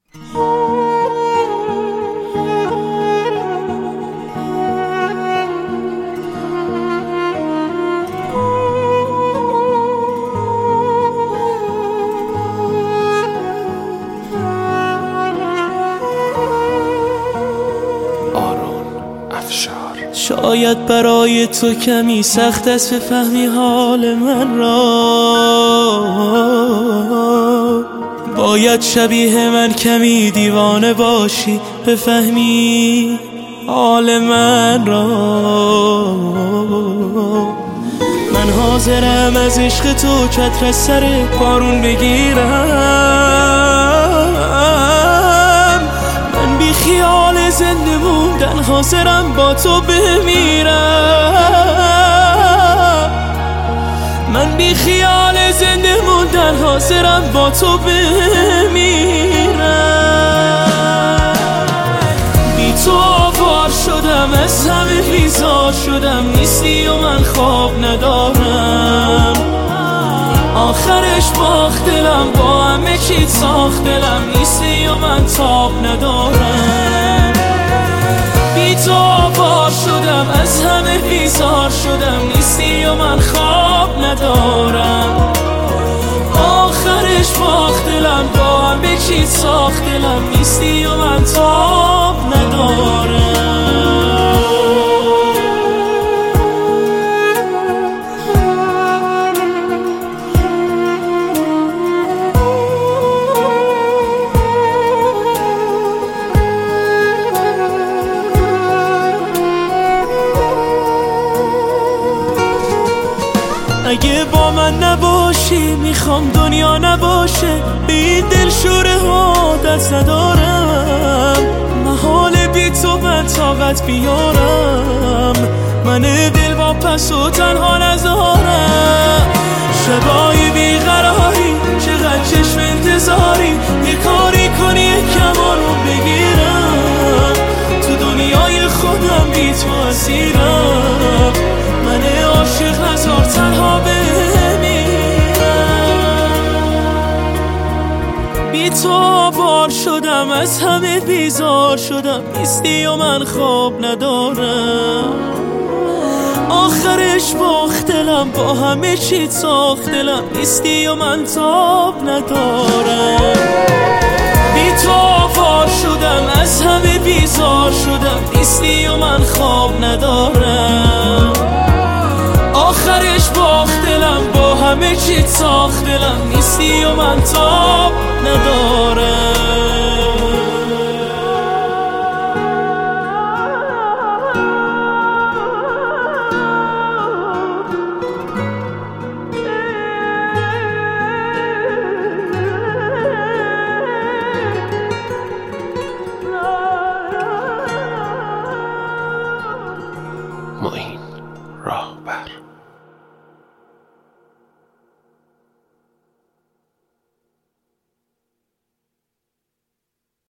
شاید برای تو کمی سخت است بفهمی حال من را، باید شبیه من کمی دیوانه باشی بفهمی حال من را. من حاضرم از عشق تو چتر از سر بارون بگیرم، من بی خیال زنده موندن حاضرم با تو بمیرم، من بی خیال زنده موندن حاضرم با تو بمیرم. بی تو آوار شدم، از همه بیزار شدم، نیستی و من خواب ندارم، آخرش باخت دلم، با همه چی ساخت دلم، نیستی و من تاب ندارم. بی تو آوار شدم، از همه بیزار شدم، نیستی و من خواب ندارم، آخرش باخت دلم، با همه چی ساخت دلم، نیستی و من تاب ندارم. اگه با من نباشی میخوام دنیا نباشه، به این دلشوره ها دست ندارم، محال بی تو من طاقت بیارم، من دل با پس و تنها نذارم. شبای بیقراری چقدر چشم انتظاری، یه کاری کنی یکم رو بگیرم، تو دنیای خودم بی تو اسیرم، من عاشق نذار تنها بمیرم. بی تو آوار شدم، از همه بیزار شدم، نیستی و من خواب ندارم، آخرش باخت دلم، با همه چی ساخت دلم، نیستی و من تاب ندارم. بی تو آوار شدم، از همه بیزار شدم، نیستی و من خواب ندارم، آخرش باخت دلم، با همه چی ساخت دلم، نیستی و من تاب ندارم. معین راهبر.